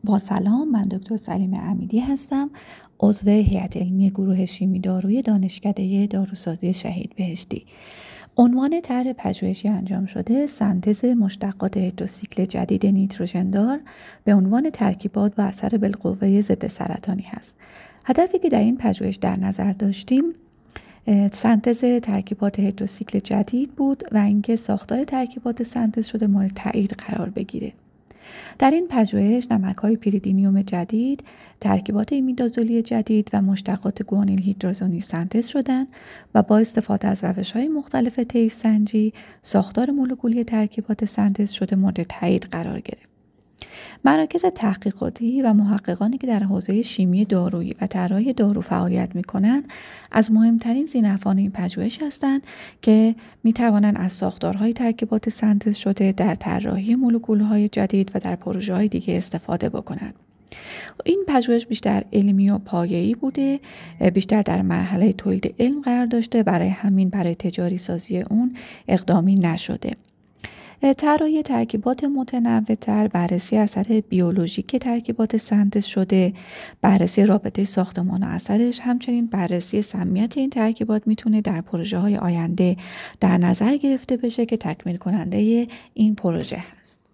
با سلام، من دکتر سلیمه امیدی هستم، عضو هیئت علمی گروه شیمی دارویی دانشکده داروسازی شهید بهشتی. عنوان طرح پژوهشی انجام شده سنتز مشتقات هتروسیکل جدید نیتروژندار به عنوان ترکیبات با اثر بالقوه ضد سرطانی هست. هدفی که در این پژوهش در نظر داشتیم سنتز ترکیبات هتروسیکل جدید بود و اینکه ساختار ترکیبات سنتز شده مورد تایید قرار بگیره. در این پژوهش نمک‌های پیریدینیوم جدید، ترکیبات ایمیدازولی جدید و مشتقات گوانیل هیدرازونی سنتز شدند و با استفاده از روش‌های مختلف طیف سنجی، ساختار مولکولی ترکیبات سنتز شده مورد تایید قرار گرفت. مراکز تحقیقاتی و محققانی که در حوزه شیمی دارویی و طراحی دارو فعالیت می‌کنند، از مهمترین زینفعان این پژوهش هستند که می‌توانند از ساختارهای ترکیبات سنتز شده در طراحی مولکول‌های جدید و در پروژه‌های دیگه استفاده بکنند. این پژوهش بیشتر علمی و پایه‌ای بوده، بیشتر در مرحله تولید علم قرار داشته، برای همین برای تجاری سازی اون اقدامی نشده. طراحی ترکیبات متنوع‌تر، بررسی اثر بیولوژیک ترکیبات سنتز شده، بررسی رابطه ساختمان و اثرش، همچنین بررسی سمیت این ترکیبات میتونه در پروژه‌های آینده در نظر گرفته بشه که تکمیل کننده این پروژه هست.